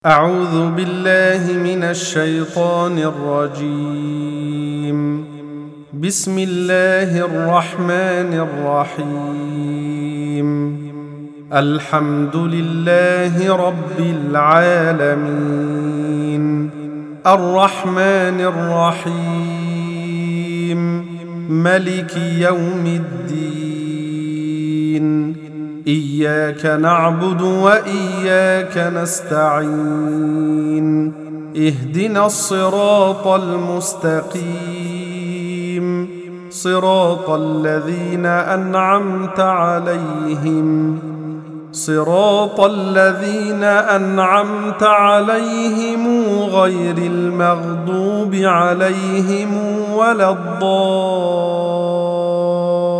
أعوذ بالله من الشيطان الرجيم. بسم الله الرحمن الرحيم. الحمد لله رب العالمين، الرحمن الرحيم، ملك يوم الدين. إياك نعبد وإياك نستعين. اهدنا الصراط المستقيم، صراط الذين أنعمت عليهم، غير المغضوب عليهم ولا الضالين.